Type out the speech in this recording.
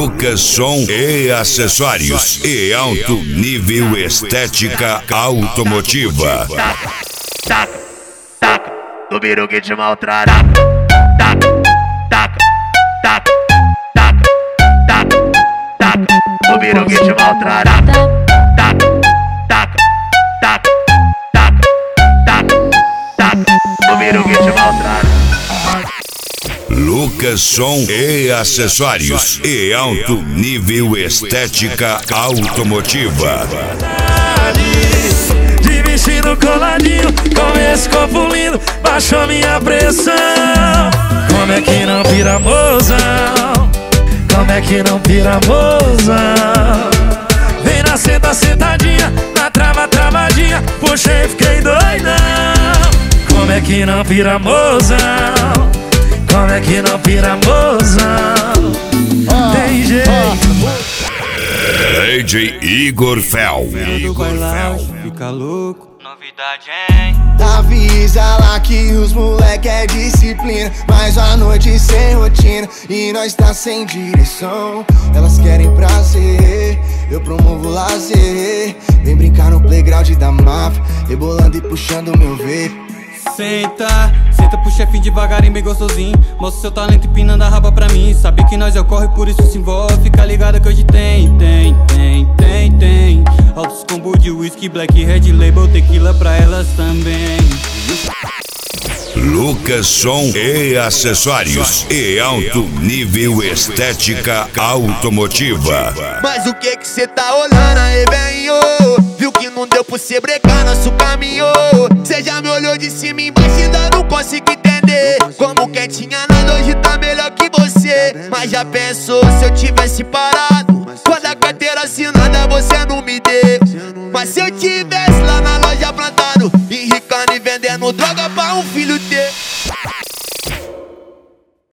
Lucas Som e Acessórios e alto nível estética automotiva. Taca, taca, no biru que te maltrata. Taca, taca, taca, taca, taca, taca, no biru que te maltrata. Taca, taca, taca, taca, taca, taca, no biru que te maltrata. Lucas Som e Acessórios e alto nível estética automotiva. De vestido coladinho, com esse corpo lindo, baixou minha pressão. Como é que não pira, mozão? Como é que não pira, mozão? Vem na senta, sentadinha, na trava, travadinha, puxei, fiquei doidão. Como é que não pira, mozão? Como é que não pira, mozão? Tem jeito. DJ Igor Fel. Fica louco. Novidade, hein? Avisa lá que os moleque é disciplina. Mais uma noite sem rotina e nós tá sem direção. Elas querem prazer, eu promovo lazer. Vem brincar no playground da máfia, rebolando e puxando meu vape. Senta, senta pro chefinho devagarinho, bem gostosinho. Mostra seu talento empinando a raba pra mim. Sabe que nós é o corre, por isso se envolve. Fica ligado que hoje tem altos combo de whisky, black, red label, tequila pra elas também. Lucas Som e Acessórios e alto nível estética automotiva. Mas o que cê tá olhando aí, velho? Viu que não deu pra cê brecar nosso caminho? Cê já me olhou de cima e embaixo e ainda não consigo entender. Como quem tinha nada hoje tá melhor que você. Mas já pensou se eu tivesse parado? Quando a carteira assinada você não me deu. Mas se eu tivesse